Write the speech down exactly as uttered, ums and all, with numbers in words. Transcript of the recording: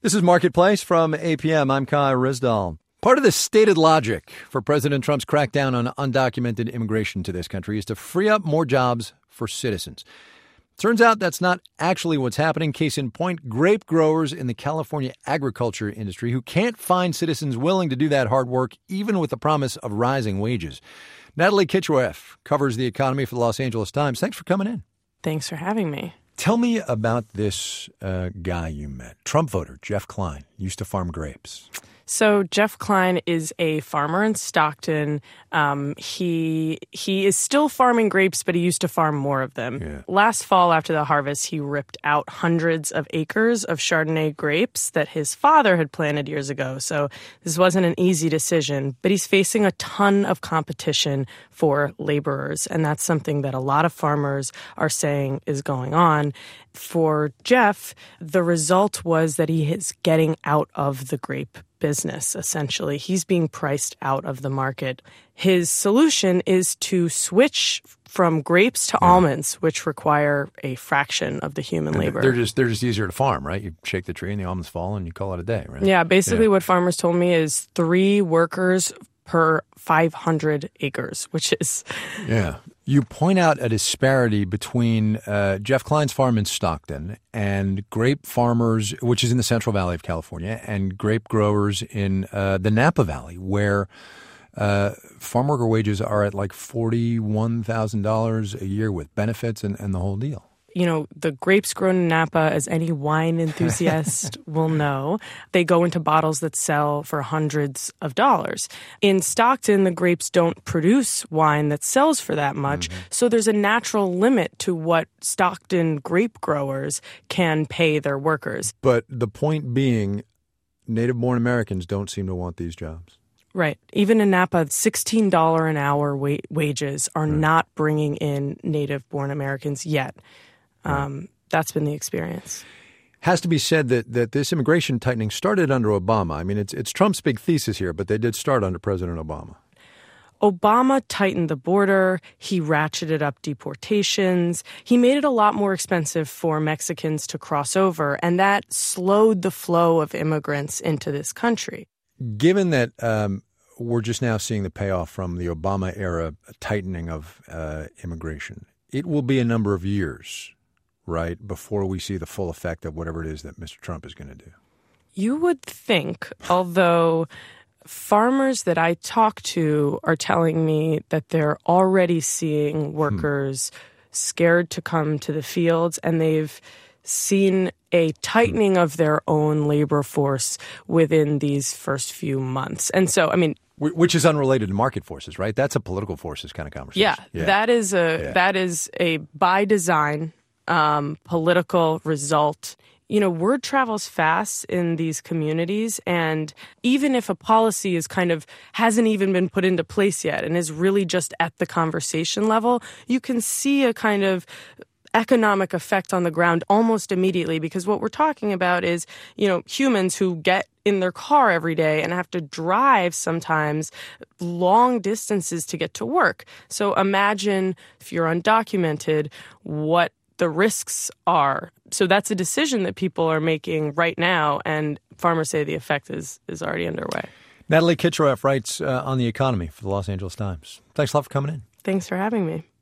This is Marketplace from A P M. I'm Kai Rizdal. Part of the stated logic for President Trump's crackdown on undocumented immigration to this country is to free up more jobs for citizens. Turns out that's not actually what's happening. Case in point, grape growers in the California agriculture industry who can't find citizens willing to do that hard work, even with the promise of rising wages. Natalie Kitchereff covers the economy for the Los Angeles Times. Thanks for coming in. Thanks for having me. Tell me about this uh, guy you met. Trump voter, Jeff Klein, used to farm grapes. So Jeff Klein is a farmer in Stockton. Um, he he is still farming grapes, but he used to farm more of them. Yeah. Last fall, after the harvest, he ripped out hundreds of acres of Chardonnay grapes that his father had planted years ago. So this wasn't an easy decision, but he's facing a ton of competition for laborers, and that's something that a lot of farmers are saying is going on. For Jeff, the result was that he is getting out of the grape business, essentially. He's being priced out of the market. His solution is to switch from grapes to yeah. almonds, which require a fraction of the human and labor. They're just they're just easier to farm, right? You shake the tree and the almonds fall and you call it a day, right? Yeah, basically yeah. what farmers told me is three workers per five hundred acres, which is... Yeah. You point out a disparity between uh, Jeff Klein's farm in Stockton and grape farmers, which is in the Central Valley of California, and grape growers in uh, the Napa Valley, where uh, farm worker wages are at like forty-one thousand dollars a year with benefits and, and the whole deal. You know, the grapes grown in Napa, as any wine enthusiast will know, they go into bottles that sell for hundreds of dollars. In Stockton, the grapes don't produce wine that sells for that much, mm-hmm. so there's a natural limit to what Stockton grape growers can pay their workers. But the point being, native-born Americans don't seem to want these jobs. Right. Even in Napa, sixteen dollars an hour wa- wages are right. not bringing in native-born Americans yet. Um, that's been the experience. Has to be said that, that this immigration tightening started under Obama. I mean, it's it's Trump's big thesis here, but they did start under President Obama. Obama tightened the border. He ratcheted up deportations. He made it a lot more expensive for Mexicans to cross over, and that slowed the flow of immigrants into this country. Given that um, we're just now seeing the payoff from the Obama-era tightening of uh, immigration, it will be a number of years, right, before we see the full effect of whatever it is that Mister Trump is going to do. You would think, although farmers that I talk to are telling me that they're already seeing workers hmm. scared to come to the fields, and they've seen a tightening of their own labor force within these first few months. And so, I mean, which is unrelated to market forces, right? That's a political forces kind of conversation. Yeah, yeah. that is a yeah. that is a by design um, political result. You know, word travels fast in these communities, and even if a policy is kind of hasn't even been put into place yet and is really just at the conversation level, you can see a kind of economic effect on the ground almost immediately, because what we're talking about is, you know, humans who get in their car every day and have to drive sometimes long distances to get to work. So imagine if you're undocumented, what the risks are. So that's a decision that people are making right now, and farmers say the effect is, is already underway. Natalie Kitchereff writes uh, on the economy for the Los Angeles Times. Thanks a lot for coming in. Thanks for having me.